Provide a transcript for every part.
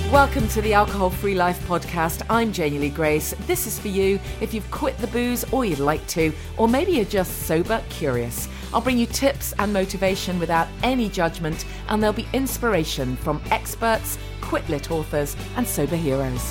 Welcome to the Alcohol Free Life podcast. I'm Janie Lee Grace. This is for you if you've quit the booze or you'd like to, or maybe you're just sober curious. I'll bring you tips and motivation without any judgment, and there'll be inspiration from experts, quit-lit authors, and sober heroes.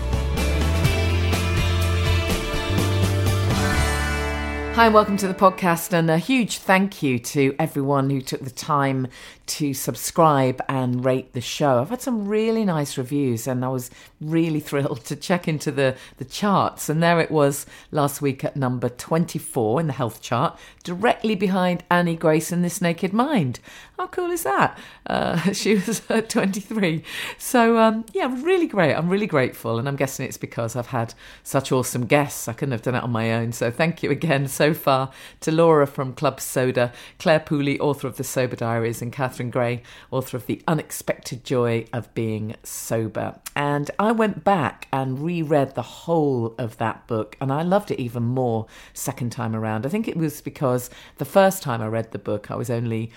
Hi and welcome to the podcast, and a huge thank you to everyone who took the time to subscribe and rate the show. I've had some really nice reviews and I was really thrilled to check into the charts, and there it was last week at number 24 in the health chart, directly behind Annie Grace and This Naked Mind. How cool is that? She was at 23. So yeah, really great. I'm really grateful, and I'm guessing it's because I've had such awesome guests. I couldn't have done it on my own. So thank you again so far to Laura from Club Soda, Claire Pooley, author of The Sober Diaries, and Catherine Gray, author of The Unexpected Joy of Being Sober. And I went back and reread the whole of that book, and I loved it even more second time around. I think it was because the first time I read the book, I was only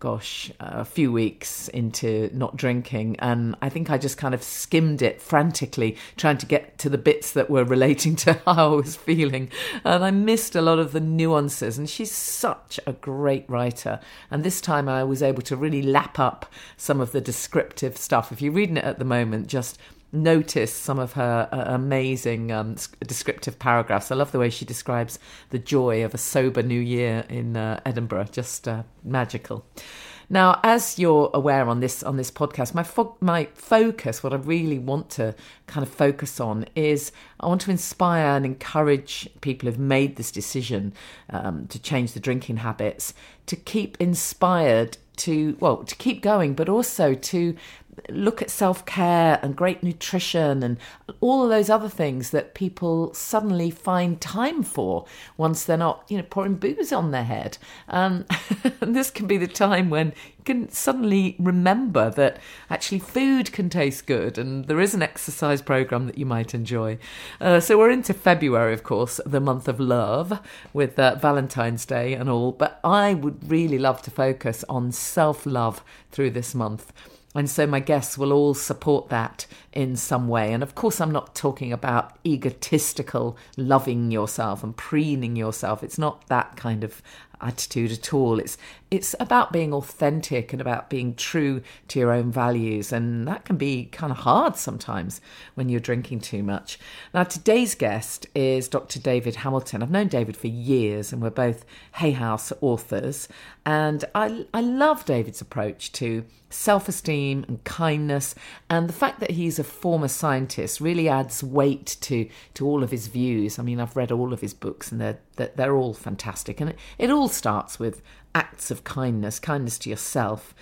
a few weeks into not drinking, and I think I just kind of skimmed it frantically, trying to get to the bits that were relating to how I was feeling, and I missed a lot of the nuances. And she's such a great writer, and this time I was able to really lap up some of the descriptive stuff. If you're reading it at the moment, just notice some of her amazing descriptive paragraphs. I love the way she describes the joy of a sober new year in Edinburgh. Just magical. Now, as you're aware on this podcast, my focus, what I really want to kind of focus on is I want to inspire and encourage people who've made this decision to change the drinking habits, to keep inspired to keep going, but also to look at self-care and great nutrition and all of those other things that people suddenly find time for once they're not, pouring booze on their head. And this can be the time when you can suddenly remember that actually food can taste good and there is an exercise program that you might enjoy. So we're into February, of course, the month of love, with Valentine's Day and all, but I would really love to focus on self-love through this month. And so my guests will all support that in some way. And of course, I'm not talking about egotistical loving yourself and preening yourself. It's not that kind of attitude at all. It's about being authentic and about being true to your own values. And that can be kind of hard sometimes when you're drinking too much. Now, today's guest is Dr. David Hamilton. I've known David for years, and we're both Hay House authors. And I love David's approach to self-esteem and kindness, and the fact that he's a former scientist really adds weight to all of his views. I mean, I've read all of his books, and they're all fantastic, and it all starts with acts of kindness to yourself.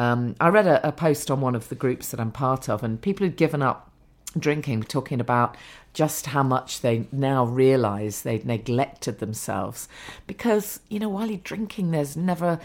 I read a post on one of the groups that I'm part of, and people who'd given up drinking were talking about just how much they now realise they'd neglected themselves, because while you're drinking, there's never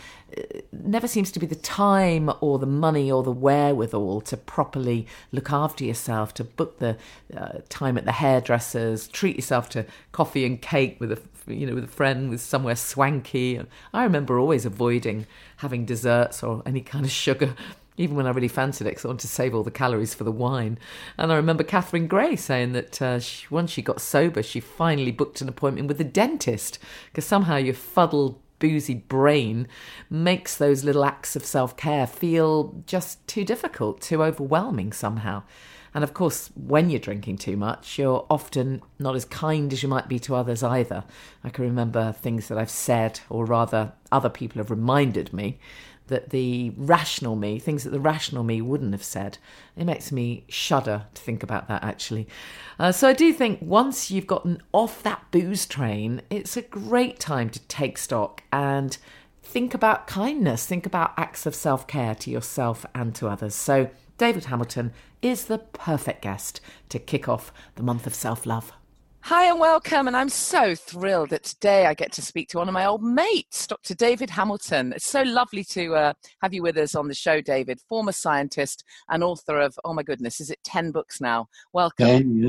seems to be the time or the money or the wherewithal to properly look after yourself, to book the time at the hairdressers, treat yourself to coffee and cake with a friend, with somewhere swanky. And I remember always avoiding having desserts or any kind of sugar, even when I really fancied it, because I wanted to save all the calories for the wine. And I remember Catherine Gray saying that once she got sober, she finally booked an appointment with a dentist, because somehow your fuddled, boozy brain makes those little acts of self-care feel just too difficult, too overwhelming somehow. And of course, when you're drinking too much, you're often not as kind as you might be to others either. I can remember things that I've said, or rather other people have reminded me, that the rational me, things that the rational me wouldn't have said. It makes me shudder to think about that, actually. So I do think once you've gotten off that booze train, it's a great time to take stock and think about kindness, think about acts of self-care to yourself and to others. So David Hamilton is the perfect guest to kick off the month of self-love. Hi and welcome, and I'm so thrilled that today I get to speak to one of my old mates, Dr. David Hamilton. It's so lovely to have you with us on the show, David, former scientist and author of, oh my goodness, is it 10 books now? Welcome. 10, yeah.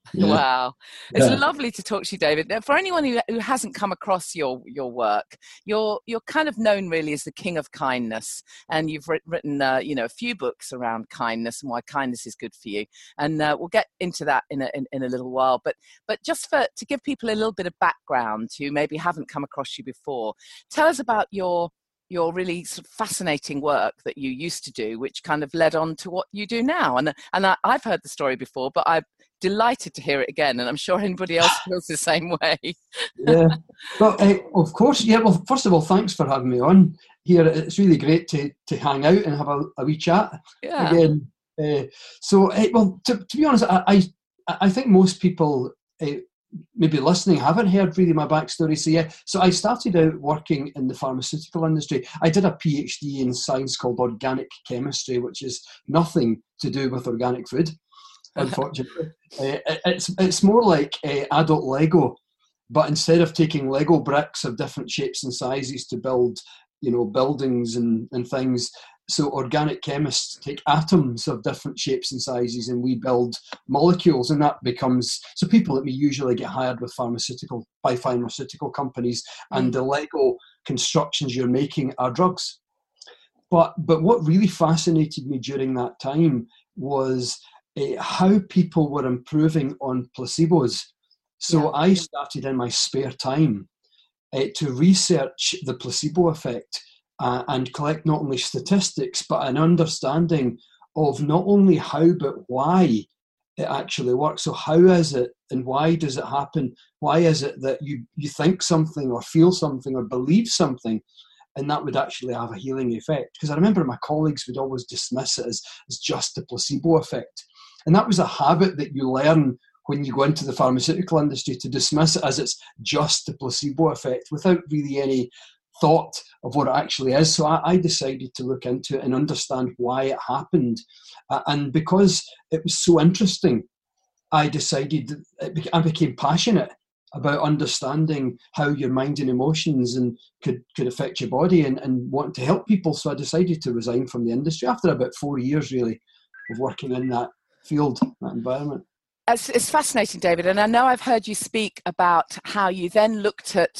Yeah. Wow. It's lovely to talk to you, David. Now, for anyone who hasn't come across your work, you're kind of known really as the king of kindness, and you've written a few books around kindness and why kindness is good for you, and we'll get into that in a little while. But just to give people a little bit of background who maybe haven't come across you before, tell us about your really sort of fascinating work that you used to do, which kind of led on to what you do now. And I've heard the story before, but I'm delighted to hear it again, and I'm sure anybody else feels the same way. Yeah. Well, of course. Yeah. Well, first of all, thanks for having me on here. It's really great to hang out and have a wee chat again. Well, to be honest, I think most people maybe listening haven't heard really my backstory. So I started out working in the pharmaceutical industry. I did a PhD in science called organic chemistry, which is nothing to do with organic food, unfortunately. It's more like adult Lego, but instead of taking Lego bricks of different shapes and sizes to build, buildings and things, so organic chemists take atoms of different shapes and sizes and we build molecules, and that becomes, so people like me usually get hired by pharmaceutical companies, and the Lego constructions you're making are drugs. But what really fascinated me during that time was how people were improving on placebos. So I started in my spare time to research the placebo effect and collect not only statistics, but an understanding of not only how, but why it actually works. So how is it and why does it happen? Why is it that you think something or feel something or believe something, and that would actually have a healing effect? Because I remember my colleagues would always dismiss it as just the placebo effect. And that was a habit that you learn when you go into the pharmaceutical industry, to dismiss it as it's just the placebo effect without really any thought of what it actually is. So I decided to look into it and understand why it happened. And because it was so interesting, I decided, I became passionate about understanding how your mind and emotions and could affect your body and wanting to help people. So I decided to resign from the industry after about 4 years, really, of working in that field, that environment. It's fascinating, David, and I know I've heard you speak about how you then looked at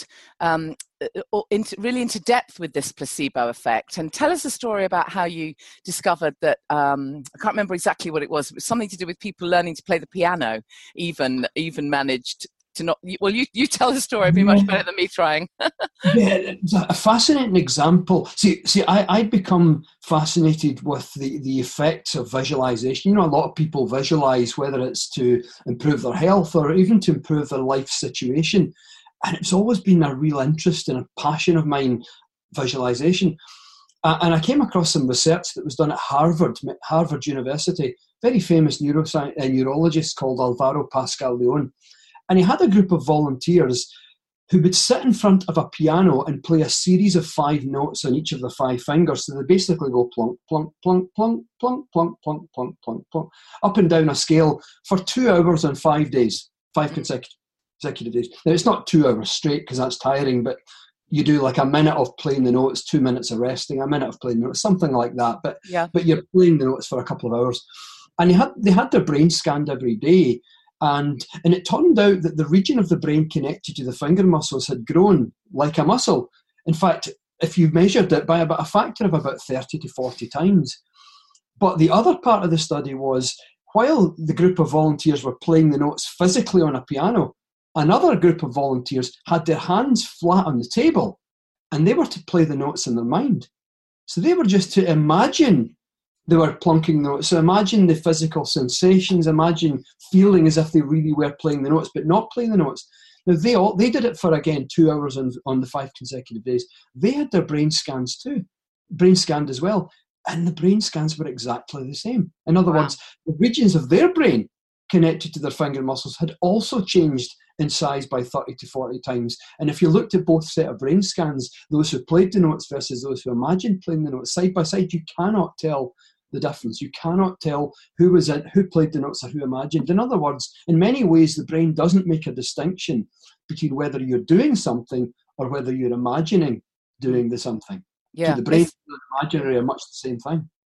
into depth with this placebo effect. And tell us a story about how you discovered that, I can't remember exactly what it was, it was something to do with people learning to play the piano, even managed to not, well, you tell the story, it'd be much better than me trying. Yeah, it's a fascinating example. See, I'd become fascinated with the effects of visualization. A lot of people visualize, whether it's to improve their health or even to improve their life situation. And it's always been a real interest and a passion of mine, visualization. And I came across some research that was done at Harvard University, very famous neurologist called Alvaro Pascal Leon. And he had a group of volunteers who would sit in front of a piano and play a series of 5 notes on each of the 5 fingers. So they basically go plunk, plunk, plunk, plunk, plunk, plunk, plunk, plunk, plunk, plunk, up and down a scale for 2 hours on 5 days, 5 consecutive days. Now, it's not 2 hours straight because that's tiring, but you do like a minute of playing the notes, 2 minutes of resting, a minute of playing the notes, something like that. But you're playing the notes for a couple of hours. And they had their brain scanned every day. And it turned out that the region of the brain connected to the finger muscles had grown like a muscle. In fact, if you measured it by about a factor of about 30 to 40 times. But the other part of the study was, while the group of volunteers were playing the notes physically on a piano, another group of volunteers had their hands flat on the table and they were to play the notes in their mind. So they were just to imagine they were plunking notes. So imagine the physical sensations, imagine feeling as if they really were playing the notes, but not playing the notes. Now, they did it for, again, 2 hours on the 5 consecutive days. They had their brain scans too, brain scanned as well. And the brain scans were exactly the same. In other words, the regions of their brain connected to their finger muscles had also changed in size by 30 to 40 times. And if you looked at both set of brain scans, those who played the notes versus those who imagined playing the notes, side by side, you cannot tell the difference. You cannot tell who was it, who played the notes or who imagined. In other words, in many ways, the brain doesn't make a distinction between whether you're doing something or whether you're imagining doing the something. Yeah. So the brain and the imaginary are much the same thing.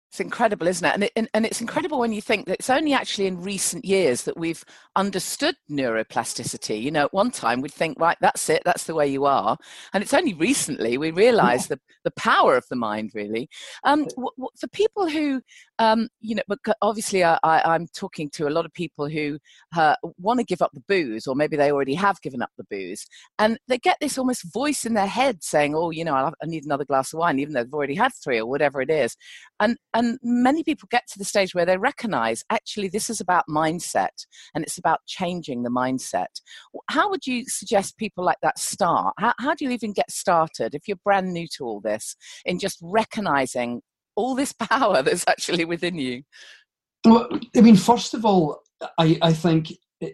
It's incredible, isn't it? And it's incredible when you think that it's only actually in recent years that we've understood neuroplasticity. You know, at one time we'd think, right, that's it, that's the way you are. And it's only recently we realise the power of the mind, really. For people who, but obviously I'm talking to a lot of people who want to give up the booze, or maybe they already have given up the booze. And they get this almost voice in their head saying, oh, I need another glass of wine, even though they've already had 3 or whatever it is. And many people get to the stage where they recognize, actually, this is about mindset, and it's about changing the mindset. How would you suggest people like that start? How do you even get started if you're brand new to all this, in just recognizing all this power that's actually within you? Well, I mean, first of all, I think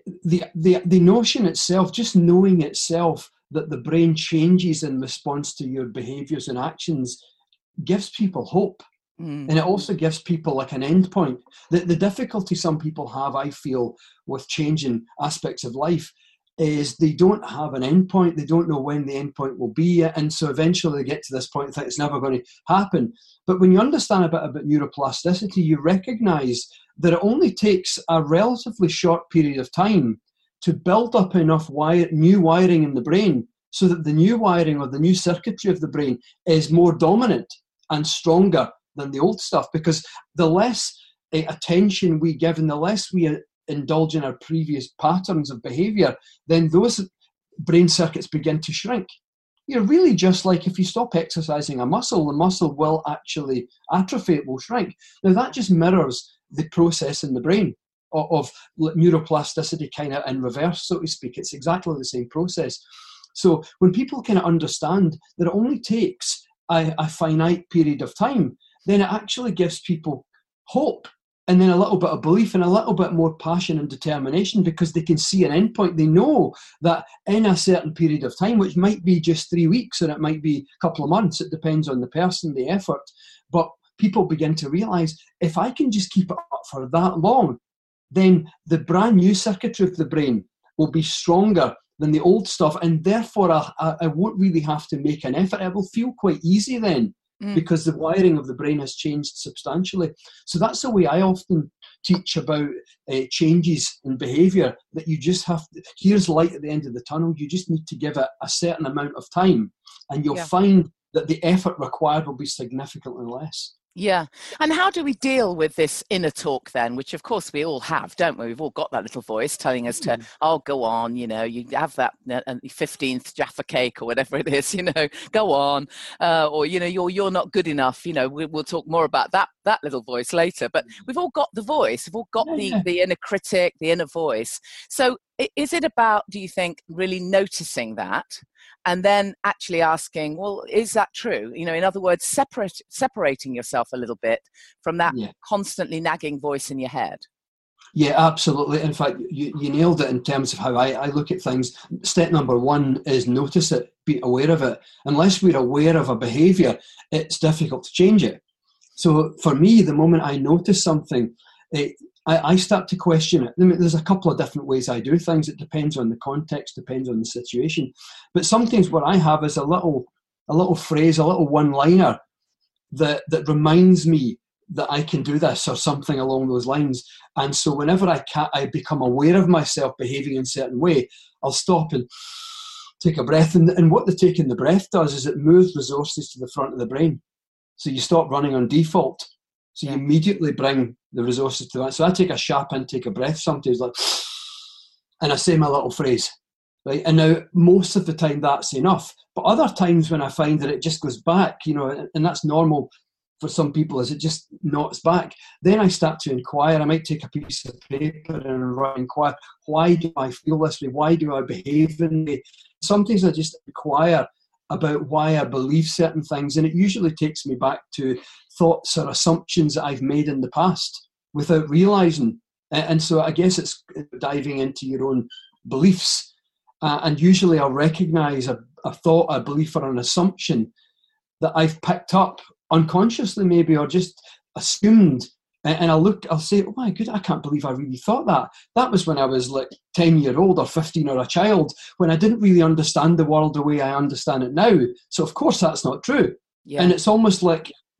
the notion itself, just knowing itself that the brain changes in response to your behaviors and actions, gives people hope. And it also gives people like an end point. The difficulty some people have, I feel, with changing aspects of life is they don't have an end point. They don't know when the end point will be. And so eventually they get to this point and think it's never going to happen. But when you understand a bit about neuroplasticity, you recognize that it only takes a relatively short period of time to build up enough new wiring in the brain so that the new wiring or the new circuitry of the brain is more dominant and stronger than the old stuff, because the less attention we give and the less we indulge in our previous patterns of behavior, then those brain circuits begin to shrink. Really just like if you stop exercising a muscle, the muscle will actually atrophy, it will shrink. Now that just mirrors the process in the brain of neuroplasticity kind of in reverse, so to speak. It's exactly the same process. So when people kind of understand that it only takes a finite period of time, then it actually gives people hope, and then a little bit of belief and a little bit more passion and determination, because they can see an endpoint. They know that in a certain period of time, which might be just 3 weeks or it might be a couple of months, it depends on the person, the effort, but people begin to realize, if I can just keep it up for that long, then the brand new circuitry of the brain will be stronger than the old stuff, and therefore I won't really have to make an effort. It will feel quite easy then, because the wiring of the brain has changed substantially. So that's the way I often teach about changes in behaviour, that you just have to, here's light at the end of the tunnel, you just need to give it a certain amount of time, and you'll find that the effort required will be significantly less. Yeah. And how do we deal with this inner talk then, which of course we all have, don't we? We've all got that little voice telling us to, oh, go on, you have that 15th Jaffa cake or whatever it is, go on. Or, you're not good enough. We'll talk more about that little voice later. But we've all got the voice. We've all got the inner critic, the inner voice. So is it about, do you think, really noticing that? And then actually asking, well, is that true? In other words, separating yourself a little bit from that constantly nagging voice in your head. Yeah, absolutely. In fact, you nailed it in terms of how I look at things. Step number 1 is notice it, be aware of it. Unless we're aware of a behaviour, it's difficult to change it. So for me, the moment I notice something, I start to question it. I mean, there's a couple of different ways I do things. It depends on the context, depends on the situation. But sometimes what I have is a little phrase, a little one-liner that reminds me that I can do this, or something along those lines. And so whenever I become aware of myself behaving in a certain way, I'll stop and take a breath. And what the taking the breath does is it moves resources to the front of the brain. So you stop running on default. So you immediately bring the resources to that. So I take a sharp intake of breath sometimes, and I say my little phrase, right? And now most of the time that's enough. But other times when I find that it just goes back, and that's normal for some people, as it just knots back, then I start to inquire. I might take a piece of paper and inquire, why do I feel this way? Why do I behave in this way? Sometimes I just inquire about why I believe certain things, and it usually takes me back to thoughts or assumptions that I've made in the past without realising. And so I guess it's diving into your own beliefs, and usually I'll recognise a thought, a belief, or an assumption that I've picked up unconsciously maybe, or just assumed, and I'll say, oh my goodness, I can't believe I really thought that. That was when I was like 10-year-old or 15 or a child, when I didn't really understand the world the way I understand it now. So of course that's not true. Yeah. And it's almost like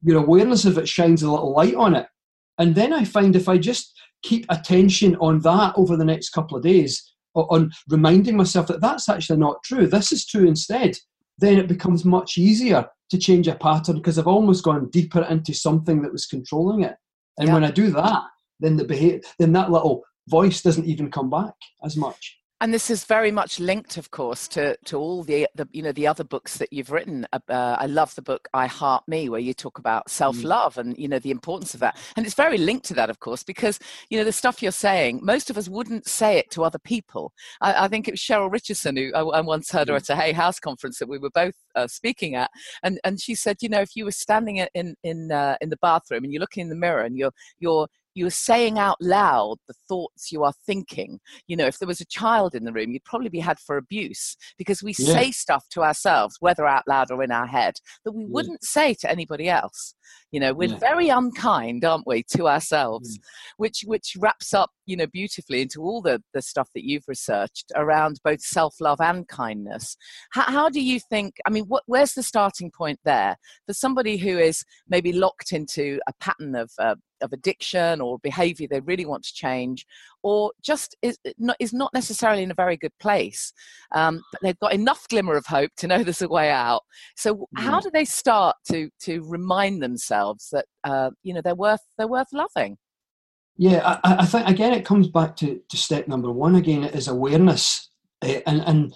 your awareness of it shines a little light on it. And then I find if I just keep attention on that over the next couple of days, on reminding myself that that's actually not true, this is true instead, then it becomes much easier to change a pattern, because I've almost gone deeper into something that was controlling it. And when I do that, then then that little voice doesn't even come back as much. And this is very much linked, of course, to all the other books that you've written. I love the book I Heart Me, where you talk about self-love and, the importance of that. And it's very linked to that, of course, because, the stuff you're saying, most of us wouldn't say it to other people. I think it was Cheryl Richardson, who I once heard her at a Hay House conference that we were both speaking at. And she said, if you were standing in the bathroom and you're looking in the mirror and you're saying out loud the thoughts you are thinking. If there was a child in the room, you'd probably be had for abuse, because we say stuff to ourselves, whether out loud or in our head, that we wouldn't say to anybody else. We're very unkind, aren't we, to ourselves, which wraps up, beautifully into all the stuff that you've researched around both self-love and kindness. How do you think, where's the starting point there for somebody who is maybe locked into a pattern of addiction or behavior they really want to change, or just is not necessarily in a very good place, but they've got enough glimmer of hope to know there's a way out? So how do they start to remind themselves that they're worth loving? Yeah, I think, again, it comes back to step number one again, it is awareness. And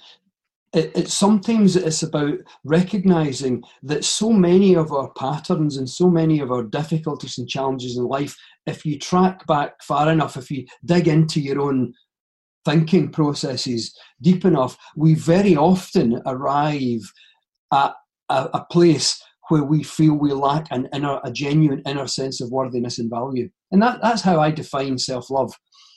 sometimes it's about recognizing that so many of our patterns and so many of our difficulties and challenges in life, if you track back far enough, if you dig into your own thinking processes deep enough, we very often arrive at a place where we feel we lack a genuine inner sense of worthiness and value. And that's how I define self-love,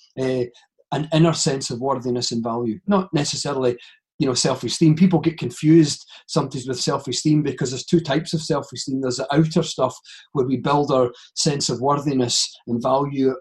an inner sense of worthiness and value, not necessarily self-esteem. People get confused sometimes with self-esteem, because there's two types of self-esteem. There's the outer stuff where we build our sense of worthiness and value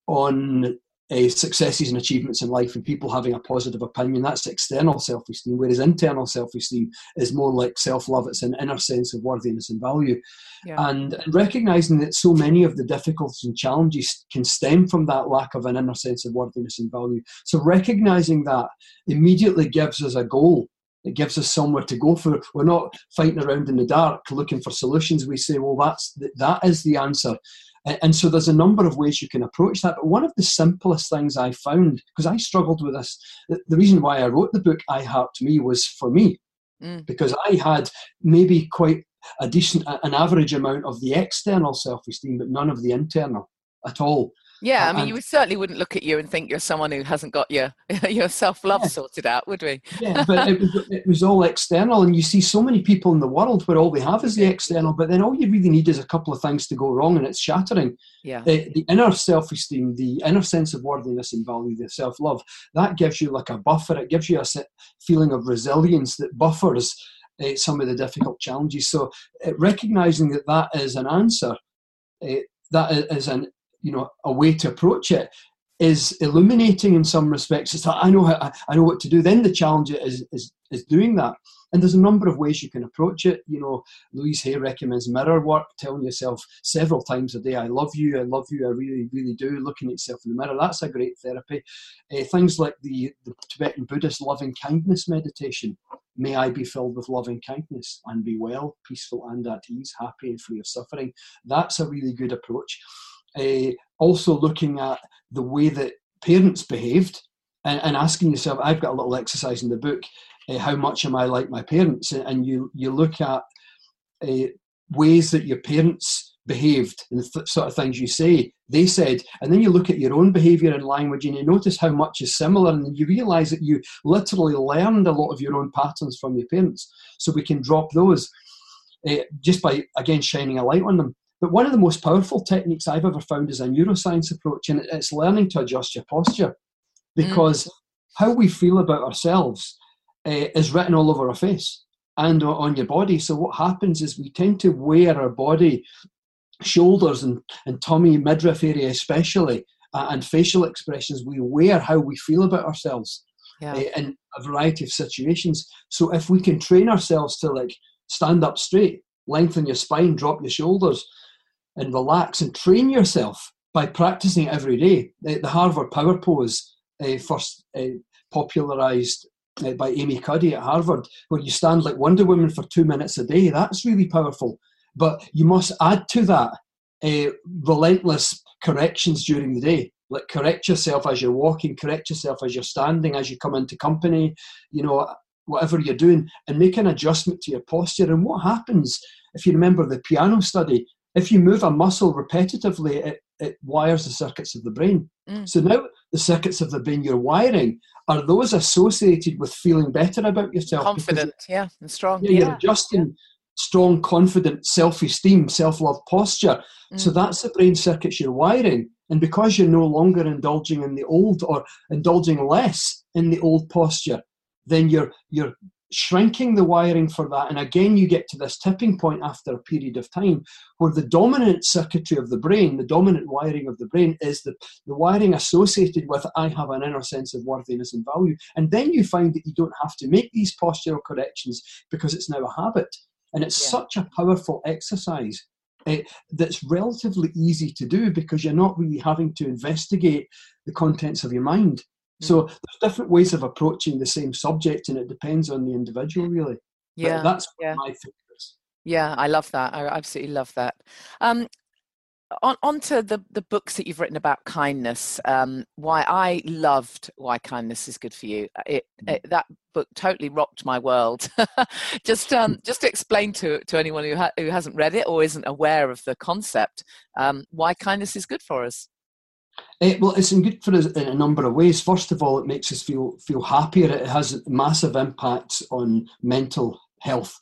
on successes and achievements in life and people having a positive opinion. That's external self-esteem, whereas internal self-esteem is more like self-love. It's an inner sense of worthiness and value. And recognizing that so many of the difficulties and challenges can stem from that lack of an inner sense of worthiness and value. So recognizing that immediately gives us a goal. It gives us somewhere to go for. We're not fighting around in the dark looking for solutions. We say, well, that is the answer. And so there's a number of ways you can approach that. But one of the simplest things I found, because I struggled with this, the reason why I wrote the book I Heart Me was for me, because I had maybe quite an average amount of the external self-esteem, but none of the internal at all. Yeah, you certainly wouldn't look at you and think you're someone who hasn't got your self-love sorted out, would we? Yeah, but it was all external, and you see so many people in the world where all they have is the external, but then all you really need is a couple of things to go wrong, and it's shattering. Yeah. The inner self-esteem, the inner sense of worthiness and value, the self-love, that gives you like a buffer. It gives you a feeling of resilience that buffers some of the difficult challenges. So recognizing that is an answer, that is a way to approach it, is illuminating in some respects. It's like, I know what to do. Then the challenge is doing that. And there's a number of ways you can approach it. Louise Hay recommends mirror work, telling yourself several times a day, I love you, I really, really do, looking at yourself in the mirror. That's a great therapy. Things like the Tibetan Buddhist loving kindness meditation. May I be filled with loving kindness and be well, peaceful and at ease, happy and free of suffering. That's a really good approach. Also looking at the way that parents behaved and asking yourself, I've got a little exercise in the book, how much am I like my parents? And you look at ways that your parents behaved and the sort of things they said, and then you look at your own behaviour and language and you notice how much is similar, and you realise that you literally learned a lot of your own patterns from your parents. So we can drop those just by, again, shining a light on them. But one of the most powerful techniques I've ever found is a neuroscience approach, and it's learning to adjust your posture, because how we feel about ourselves is written all over our face and on your body. So what happens is we tend to wear our body, shoulders and tummy, midriff area especially, and facial expressions. We wear how we feel about ourselves in a variety of situations. So if we can train ourselves to stand up straight, lengthen your spine, drop your shoulders, and relax and train yourself by practicing it every day. The Harvard Power Pose, first popularised by Amy Cuddy at Harvard, where you stand like Wonder Woman for 2 minutes a day. That's really powerful. But you must add to that relentless corrections during the day. Like, correct yourself as you're walking, correct yourself as you're standing, as you come into company, whatever you're doing, and make an adjustment to your posture. And what happens, if you remember the piano study, if you move a muscle repetitively, it wires the circuits of the brain. So now the circuits of the brain you're wiring are those associated with feeling better about yourself. Confident, and strong. Yeah, you're adjusting strong, confident, self-esteem, self-love posture. So that's the brain circuits you're wiring. And because you're no longer indulging in the old, or indulging less in the old posture, then you're shrinking the wiring for that. And again, you get to this tipping point after a period of time where the dominant circuitry of the brain, the dominant wiring of the brain, is the wiring associated with I have an inner sense of worthiness and value. And then you find that you don't have to make these postural corrections because it's now a habit. And it's such a powerful exercise that's relatively easy to do because you're not really having to investigate the contents of your mind. So there's different ways of approaching the same subject, and it depends on the individual, really. Yeah, but that's my focus. Yeah, I love that. I absolutely love that. On to the books that you've written about kindness. Why I loved Why Kindness is Good for You. That book totally rocked my world. just to explain to anyone who hasn't read it or isn't aware of the concept, why kindness is good for us. Well, it's good for us in a number of ways. First of all, it makes us feel happier. It has massive impacts on mental health,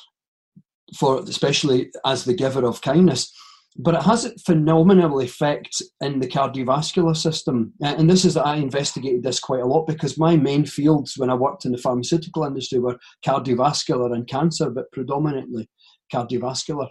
especially as the giver of kindness. But it has a phenomenal effect in the cardiovascular system. And I investigated this quite a lot because my main fields when I worked in the pharmaceutical industry were cardiovascular and cancer, but predominantly cardiovascular.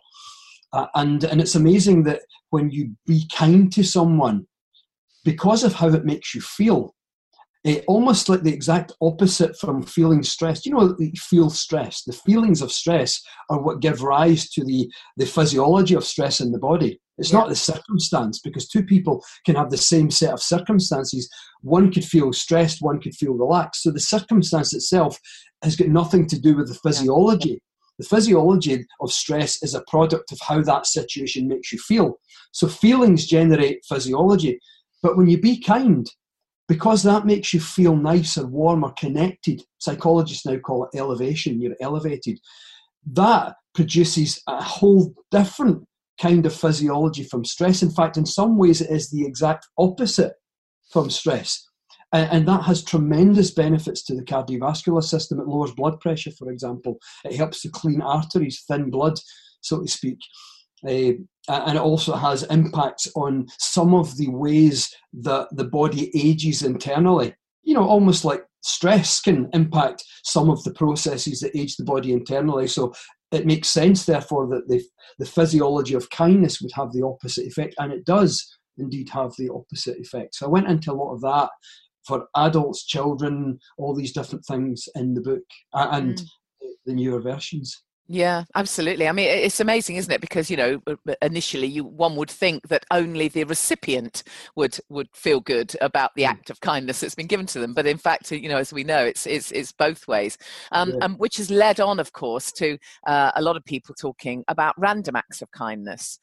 And it's amazing that when you be kind to someone, because of how it makes you feel, almost like the exact opposite from feeling stressed. You feel stressed. The feelings of stress are what give rise to the physiology of stress in the body. It's not the circumstance, because two people can have the same set of circumstances. One could feel stressed, one could feel relaxed. So the circumstance itself has got nothing to do with the physiology. The physiology of stress is a product of how that situation makes you feel. So feelings generate physiology. But when you be kind, because that makes you feel nice or warm or connected, psychologists now call it elevation, you're elevated, that produces a whole different kind of physiology from stress. In fact, in some ways, it is the exact opposite from stress. And that has tremendous benefits to the cardiovascular system. It lowers blood pressure, for example. It helps to clean arteries, thin blood, so to speak. And it also has impacts on some of the ways that the body ages internally. Almost like stress can impact some of the processes that age the body internally. So it makes sense, therefore, that the physiology of kindness would have the opposite effect. And it does indeed have the opposite effect. So I went into a lot of that for adults, children, all these different things in the book and the newer versions. Yeah, absolutely. I mean, it's amazing, isn't it? Because, initially one would think that only the recipient would feel good about the act of kindness that's been given to them. But in fact, as we know, it's both ways, which has led on, of course, to a lot of people talking about random acts of kindness.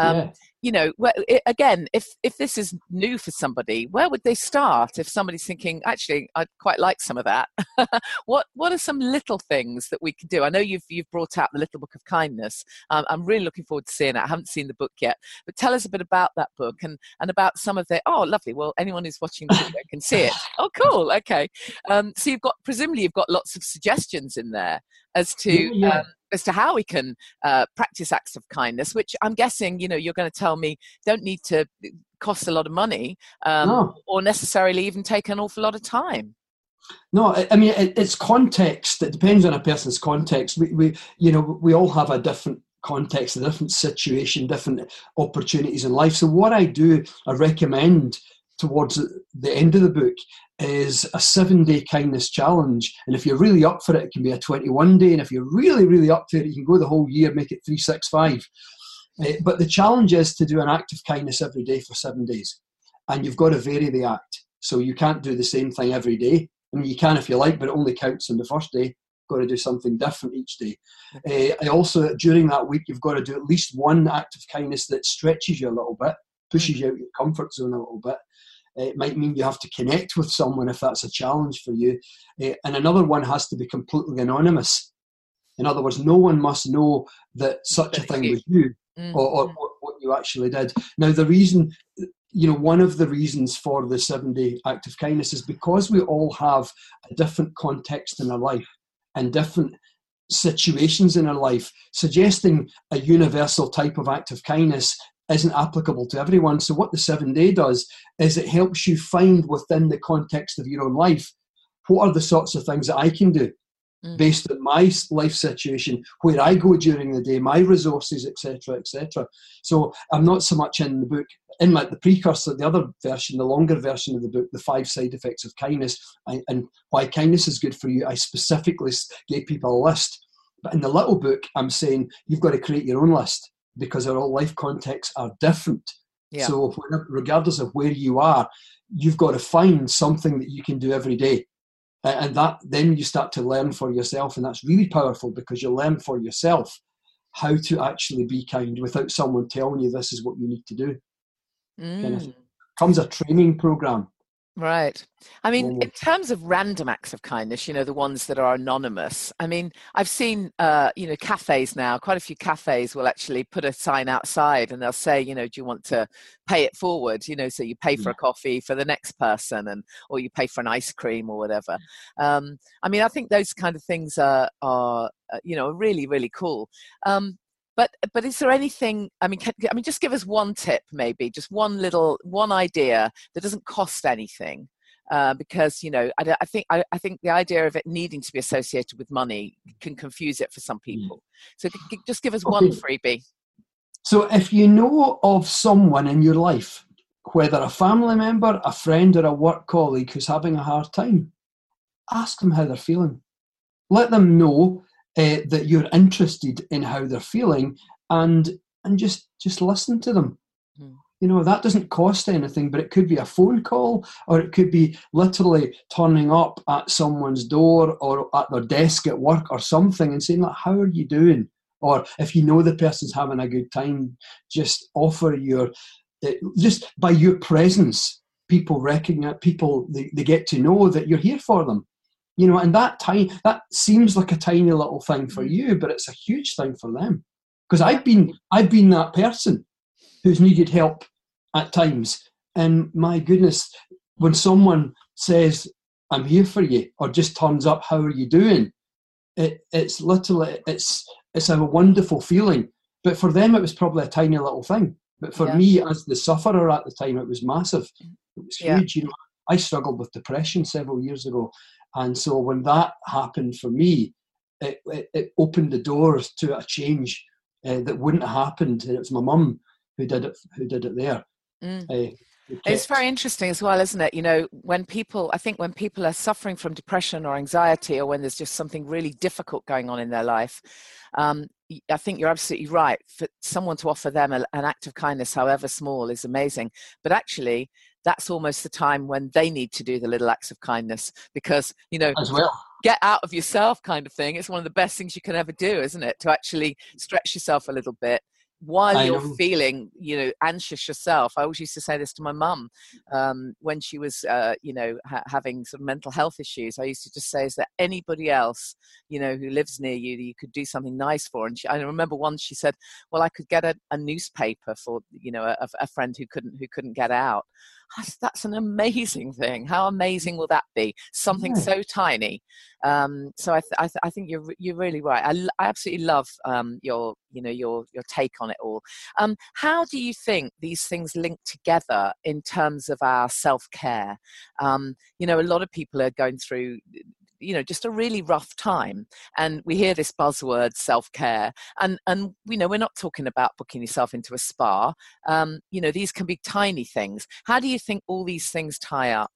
Again, if this is new for somebody, where would they start if somebody's thinking, actually, I'd quite like some of that? What are some little things that we can do? I know you've brought out the Little Book of Kindness. I'm really looking forward to seeing it. I haven't seen the book yet, but tell us a bit about that book and about some of the. Oh, lovely. Well, anyone who's watching the video can see it. Oh, cool. Okay. So presumably you've got lots of suggestions in there as to how we can practice acts of kindness, which I'm guessing, you're going to tell me don't need to cost a lot of money or necessarily even take an awful lot of time. No, I mean, it's context. It depends on a person's context. We all have a different context, a different situation, different opportunities in life. So what I recommend towards the end of the book is a 7-day kindness challenge. And if you're really up for it, it can be a 21-day. And if you're really, really up to it, you can go the whole year, make it 365. But the challenge is to do an act of kindness every day for 7 days. And you've got to vary the act. So you can't do the same thing every day. I mean, you can if you like, but it only counts on the first day. You've got to do something different each day. Also, during that week, you've got to do at least one act of kindness that stretches you a little bit, pushes you out of your comfort zone a little bit. It might mean you have to connect with someone if that's a challenge for you. And another one has to be completely anonymous. In other words, no one must know that such a thing was you or what you actually did. Now, the reason, one of the reasons for the 7-day act of kindness is because we all have a different context in our life and different situations in our life. Suggesting a universal type of act of kindness isn't applicable to everyone. So what the 7-day does is it helps you find within the context of your own life, what are the sorts of things that I can do based on my life situation, where I go during the day, my resources, etc., etc. So I'm not so much in the book, in the precursor, the other version, the longer version of the book, the 5 side effects of kindness and why kindness is good for you. I specifically gave people a list. But in the little book, I'm saying you've got to create your own list because our life contexts are different. Yeah. So regardless of where you are, you've got to find something that you can do every day. And that then you start to learn for yourself. And that's really powerful because you learn for yourself how to actually be kind without someone telling you this is what you need to do. Kind of becomes a training program. Right. I mean, in terms of random acts of kindness, the ones that are anonymous, I mean, I've seen, cafes now, quite a few cafes will actually put a sign outside and they'll say, do you want to pay it forward? So you pay for a coffee for the next person or you pay for an ice cream or whatever. I mean, I think those kind of things are really, really cool. But is there anything? I mean, just give us one tip, maybe just one idea that doesn't cost anything, because I think the idea of it needing to be associated with money can confuse it for some people. So just give us one freebie. So if you know of someone in your life, whether a family member, a friend, or a work colleague who's having a hard time, ask them how they're feeling. Let them know that you're interested in how they're feeling, and just listen to them. That doesn't cost anything, but it could be a phone call, or it could be literally turning up at someone's door or at their desk at work or something and saying, like, how are you doing? Or if you know the person's having a good time, just offer just by your presence, people recognize, they get to know that you're here for them. And that seems like a tiny little thing for you, but it's a huge thing for them. Because I've been that person who's needed help at times. And my goodness, when someone says, I'm here for you, or just turns up, how are you doing? It's literally, it's a wonderful feeling. But for them, it was probably a tiny little thing. But for me, as the sufferer at the time, it was massive. It was huge. I struggled with depression several years ago. And so when that happened for me, it opened the doors to a change that wouldn't have happened. And it was my mum who did it there. It's very interesting as well, isn't it? When people are suffering from depression or anxiety, or when there's just something really difficult going on in their life, I think you're absolutely right. For someone to offer them an act of kindness, however small, is amazing. But actually, that's almost the time when they need to do the little acts of kindness, because, as well, get out of yourself kind of thing. It's one of the best things you can ever do, isn't it? To actually stretch yourself a little bit while you're feeling, anxious yourself. I always used to say this to my mum when she was, having some mental health issues. I used to just say, is there anybody else, who lives near you that you could do something nice for? And I remember once she said, well, I could get a newspaper for, a friend who couldn't get out. That's an amazing thing. How amazing will that be? Something so tiny. So I think you're really right. I absolutely love your take on it all. How do you think these things link together in terms of our self-care? A lot of people are going through just a really rough time, and we hear this buzzword self-care, and we're not talking about booking yourself into a spa. These can be tiny things. How do you think all these things tie up?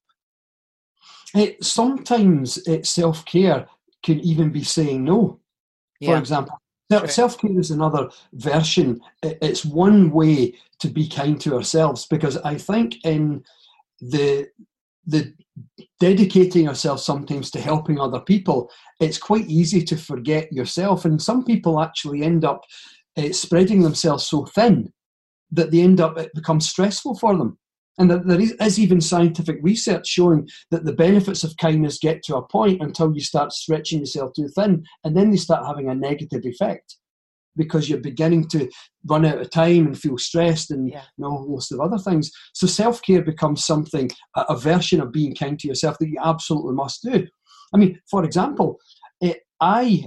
Sometimes self-care can even be saying no. For example, Self-care is another version. It's one way to be kind to ourselves, because I think in the dedicating ourselves sometimes to helping other people, it's quite easy to forget yourself. And some people actually end up spreading themselves so thin that it becomes stressful for them. And that there is even scientific research showing that the benefits of kindness get to a point until you start stretching yourself too thin, and then they start having a negative effect, because you're beginning to run out of time and feel stressed and lots of other things. So self-care becomes something, a version of being kind to yourself that you absolutely must do. I mean, for example, I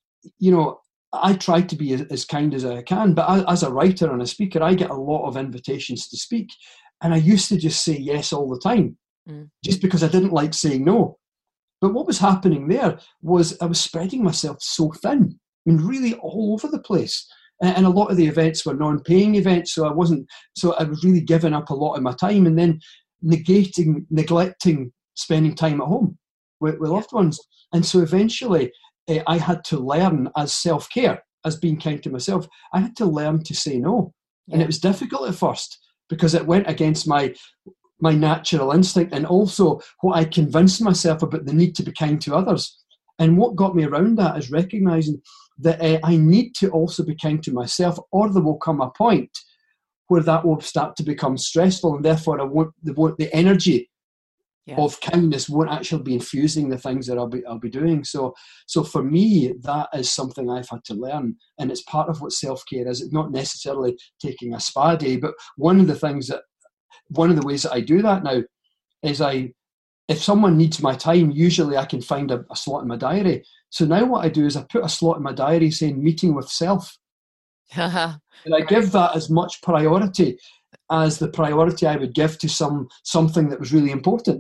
try to be as kind as I can, but as a writer and a speaker, I get a lot of invitations to speak. And I used to just say yes all the time, just because I didn't like saying no. But what was happening there was I was spreading myself so thin. I mean, really all over the place. And a lot of the events were non-paying events, so I was really giving up a lot of my time, and then neglecting spending time at home with loved ones. And so eventually I had to learn, as self-care, as being kind to myself, I had to learn to say no. And it was difficult at first, because it went against my natural instinct, and also what I convinced myself about the need to be kind to others. And what got me around that is recognising that I need to also be kind to myself, or there will come a point where that will start to become stressful, and therefore the energy of kindness won't actually be infusing the things that I'll be doing. So for me, that is something I've had to learn, and it's part of what self-care is. It's not necessarily taking a spa day, but one of the ways that I do that now is if someone needs my time, usually I can find a slot in my diary. So now what I do is I put a slot in my diary saying meeting with self. And I give that as much priority as the priority I would give to something that was really important.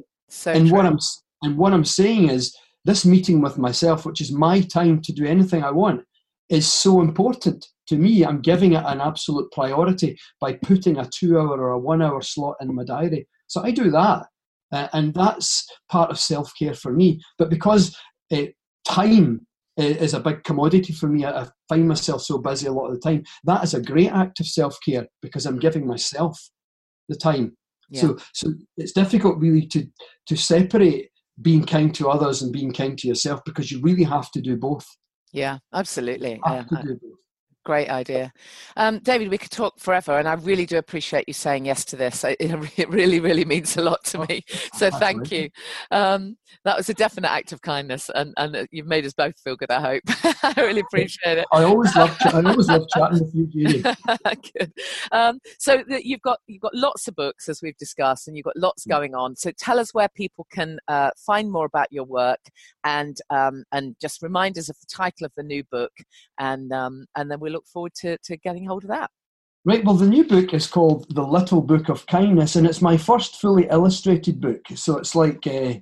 What I'm saying is, this meeting with myself, which is my time to do anything I want, is so important to me. I'm giving it an absolute priority by putting a 2-hour or a 1-hour slot in my diary. So I do that. And that's part of self-care for me. But because time is a big commodity for me, I find myself so busy a lot of the time, that is a great act of self-care, because I'm giving myself the time. So it's difficult really to separate being kind to others and being kind to yourself, because you really have to do both. Yeah, absolutely. You have to do both. Great idea. David, we could talk forever, and I really do appreciate you saying yes to this. It really, really means a lot to me. So thank you. That was a definite act of kindness, and you've made us both feel good, I hope. I really appreciate it. I always love chatting with you, Jeannie. Good. So you've got lots of books, as we've discussed, and you've got lots going on. So tell us where people can find more about your work, and just remind us of the title of the new book, and then we'll look forward to getting hold of that. Right, well, the new book is called The Little Book of Kindness, and it's my first fully illustrated book. So it's like, there's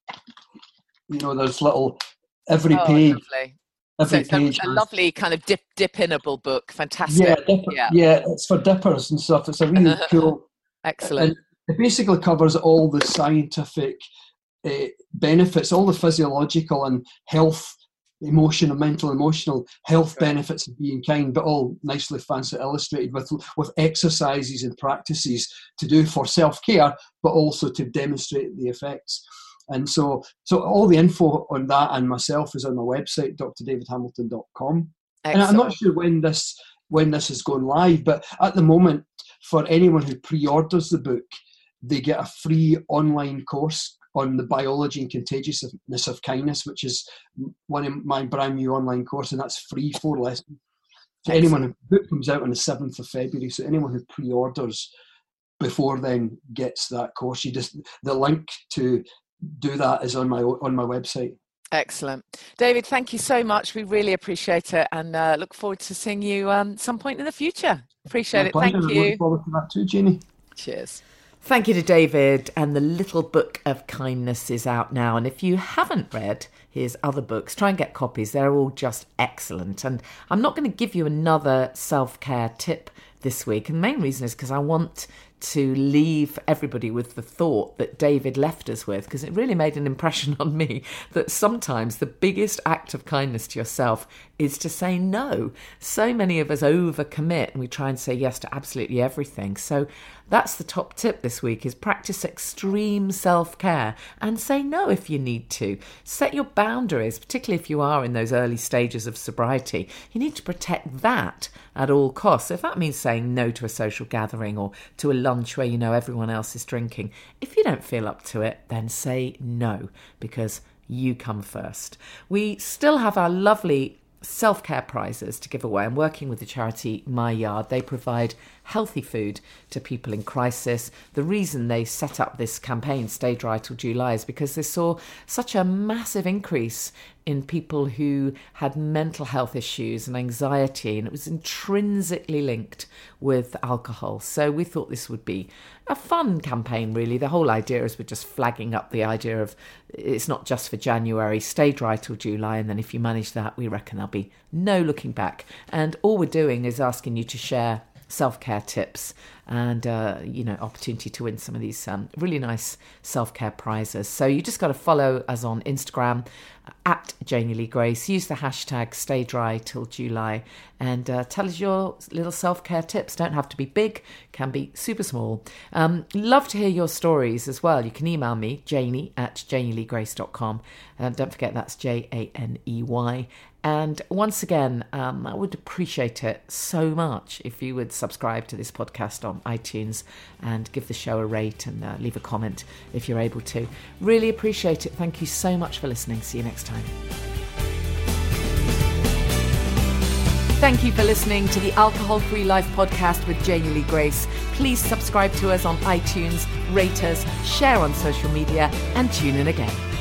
little, every page. Lovely. Every so page it's a lovely kind of dip-inable book. Fantastic. Yeah, it's for dippers and stuff. It's a really cool. Excellent. And it basically covers all the scientific benefits, all the physiological and mental, emotional health benefits of being kind, but all nicely fancy illustrated with exercises and practices to do for self-care, but also to demonstrate the effects. And so all the info on that and myself is on my website, drdavidhamilton.com. And I'm not sure when this is going live, but at the moment, for anyone who pre-orders the book, they get a free online course on the biology and contagiousness of kindness, which is one of my brand new online course, and that's free, 4 lessons. So the book comes out on the 7th of February, so anyone who pre-orders before then gets that course. The link to do that is on my website. Excellent. David, thank you so much. We really appreciate it, and look forward to seeing you some point in the future. Appreciate it. Thank you. I look forward to that too, Jeannie. Cheers. Thank you to David, and The Little Book of Kindness is out now. And if you haven't read his other books, try and get copies. They're all just excellent. And I'm not going to give you another self-care tip this week. And the main reason is because I want to leave everybody with the thought that David left us with, because it really made an impression on me that sometimes the biggest act of kindness to yourself is to say no. So many of us overcommit and we try and say yes to absolutely everything. So that's the top tip this week, is practice extreme self-care and say no if you need to. Set your boundaries, particularly if you are in those early stages of sobriety. You need to protect that at all costs. So if that means saying no to a social gathering or to a lunch where you know everyone else is drinking, if you don't feel up to it, then say no, because you come first. We still have our lovely self-care prizes to give away. I'm working with the charity My Yard. They provide healthy food to people in crisis. The reason they set up this campaign, Stay Dry Till July, is because they saw such a massive increase in people who had mental health issues and anxiety, and it was intrinsically linked with alcohol. So we thought this would be a fun campaign, really. The whole idea is we're just flagging up the idea of it's not just for January, stay dry till July, and then if you manage that, we reckon there'll be no looking back. And all we're doing is asking you to share self-care tips and opportunity to win some of these really nice self-care prizes. So you just got to follow us on Instagram at Janie Lee Grace. Use the hashtag Stay Dry Till July and tell us your little self-care tips. Don't have to be big, can be super small. Love to hear your stories as well. You can email me, Janie at janieleegrace.com. Don't forget that's Janey. And once again, I would appreciate it so much if you would subscribe to this podcast on iTunes and give the show a rate and leave a comment if you're able to. Really appreciate it. Thank you so much for listening. See you next time. Thank you for listening to the Alcohol Free Life podcast with Janie Lee Grace. Please subscribe to us on iTunes, rate us, share on social media, and tune in again.